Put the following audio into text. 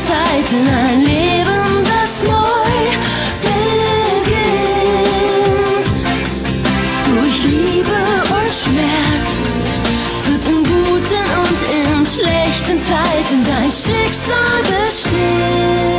Zeiten ein Leben, das neu beginnt. Durch Liebe und Schmerz wird in guten und in schlechten Zeiten dein Schicksal bestimmt.